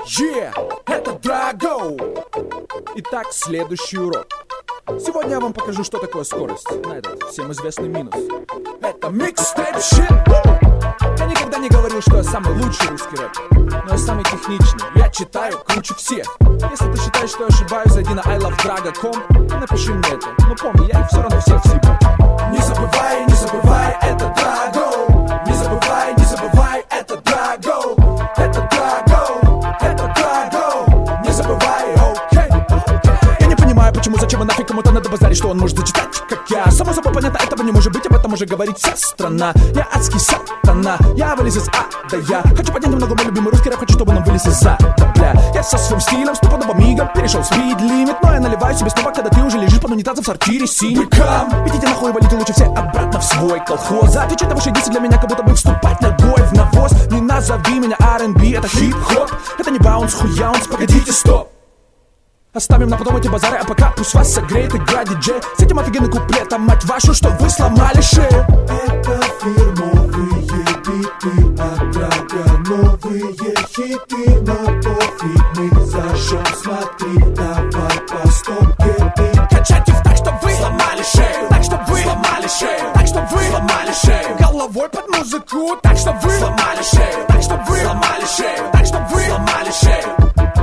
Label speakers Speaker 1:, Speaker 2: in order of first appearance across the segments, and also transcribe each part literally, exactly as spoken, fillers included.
Speaker 1: Yeah, это Драго. Итак, следующий урок. Сегодня я вам покажу, что такое скорость. На этот всем известный минус. Это микстейп щит. Я никогда не говорил, что я самый лучший русский рэп, но я самый техничный. Я читаю круче всех. Если ты считаешь, что я ошибаюсь, зайди на ай лав драга точка ком и напиши мне это. Но помни, я их все равно всех съебу. Не забывай, не забывай, это Драго. Не забывай, не забывай, это Драго. Это Драго, это Драго. Не забывай, окей. Я не понимаю, почему, зачем и нафиг кому-то надо базарить, что он может зачитать, как я. Само собой понятно, этого не может быть, об этом уже говорит вся страна. Я адский сатана, я вылез из ада, я хочу поднять немного мой любимый русский рэп, хочу, чтобы он вылез из ада, бля. Я со своим стилем стопудово мигом перешел спид лимит, но я наливаю себе снова, когда ты уже лежишь под унитазом в сортире синий. Идите нахуй, валите лучше все обратно в свой колхоз. Отвечай на ваши дисы, для меня как будто бы вступать ногой в навоз. Не назови меня ар энд би, это хип-хоп, это не баунс, хуяунс, погодите, стоп. Оставим на потом эти базары, а пока пусть вас согреет игра диджей с этим офигенным куплетом, мать вашу, что вы сломали шею.
Speaker 2: Это фирмовые биты от Драга, новые хиты, но пофиг, мы зажжем, смотри, давай по стопке ты.
Speaker 1: Качать их так, чтоб вы сломали шею, так, чтоб вы сломали шею, так, чтоб вы сломали шею, головой под музыку, так, чтоб вы сломали шею, так, чтоб вы сломали шею, так, чтоб вы сломали шею.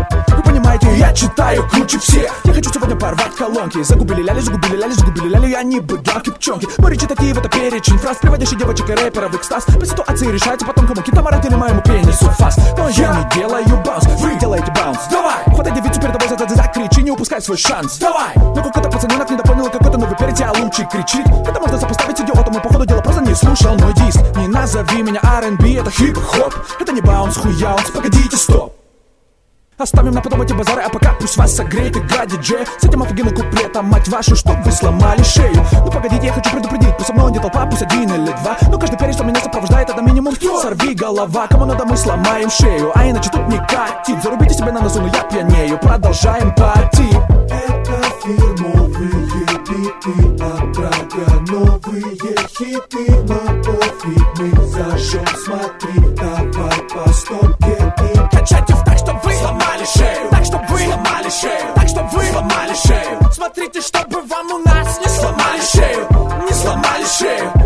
Speaker 1: Я читаю круче всех. Я хочу сегодня порвать колонки. Загубили ляли, загубили ляли, загубили ляли. Я не быдлак и пчонки. Мои речи такие, вот это перечень фраз, приводящий девочек и рэперов в экстаз. По ситуации решайте потом, кому китам родили моему пенису фас. Но я не делаю баунс, вы делаете баунс. Давай, хватай девицу перед тобой, за закричи, не упускай свой шанс. Давай, но какой-то пацаненок недопонял, какой-то новый перед тебя лучше кричит. Это можно сопоставить с идиотом, и походу дела просто не слушал мой диск. Не назови меня ар энд би, это хип-хоп, это не баунс, хуяунс, погодите, стоп. Оставим на потом эти базары, а пока пусть вас согреет игра диджей с этим офигенным куплетом, мать вашу, чтоб вы сломали шею. Ну погодите, я хочу предупредить, пусть со мной не толпа, пусть один или два, но каждый перец, что меня сопровождает, это минимум сорви голова. Кому надо, мы сломаем шею, а иначе тут не катит. Зарубите себе на носу, но я пьянею, продолжаем пати.
Speaker 2: Это фирмовые биты от Драга, новые хиты, но пофиг, мы зажжем, смотри, давай по стопке ты.
Speaker 1: Качать их так, чтоб вы сломали шею, так, чтоб вы сломали шею, так, чтоб вы сломали шею. Смотрите, чтобы вам у нас не сломали шею, не сломали шею.